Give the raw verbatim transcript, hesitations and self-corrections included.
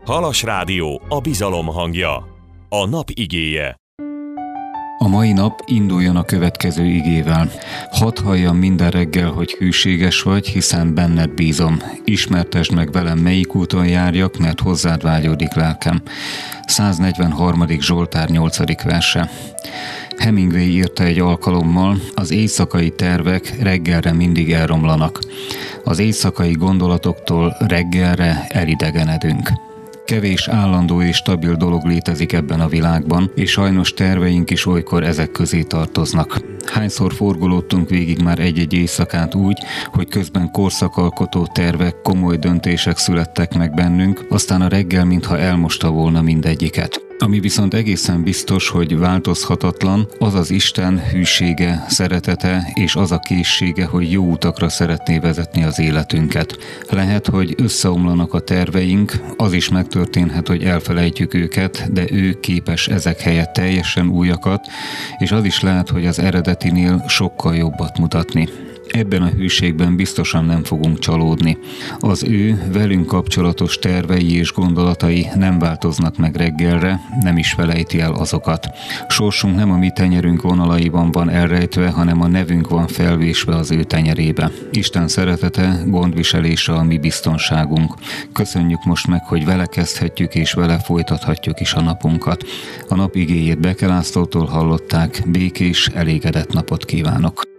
Halas Rádió, a bizalom hangja. A nap igéje. A mai nap induljon a következő igével. Hadd halljam minden reggel, hogy hűséges vagy, hiszen benned bízom. Ismertesd meg velem, melyik úton járjak, mert hozzád vágyódik lelkem. száznegyvenharmadik Zsoltár nyolcadik verse. Hemingway írta egy alkalommal, az éjszakai tervek reggelre mindig elromlanak. Az éjszakai gondolatoktól reggelre elidegenedünk. Kevés állandó és stabil dolog létezik ebben a világban, és sajnos terveink is olykor ezek közé tartoznak. Hányszor forgolódtunk végig már egy-egy éjszakát úgy, hogy közben korszakalkotó tervek, komoly döntések születtek meg bennünk, aztán a reggel mintha elmosta volna mindegyiket. Ami viszont egészen biztos, hogy változhatatlan, az az Isten hűsége, szeretete és az a készsége, hogy jó utakra szeretné vezetni az életünket. Lehet, hogy összeomlanak a terveink, az is megtörténhet, hogy elfelejtjük őket, de ő képes ezek helyett teljesen újakat, és az is lehet, hogy az eredetinél sokkal jobbat mutatni. Ebben a hűségben biztosan nem fogunk csalódni. Az ő velünk kapcsolatos tervei és gondolatai nem változnak meg reggelre, nem is felejti el azokat. Sorsunk nem a mi tenyerünk vonalaiban van elrejtve, hanem a nevünk van felvésve az ő tenyerébe. Isten szeretete, gondviselése a mi biztonságunk. Köszönjük most meg, hogy vele kezdhetjük és vele folytathatjuk is a napunkat. A nap igéjét Beke Lászlótól hallották, békés, elégedett napot kívánok.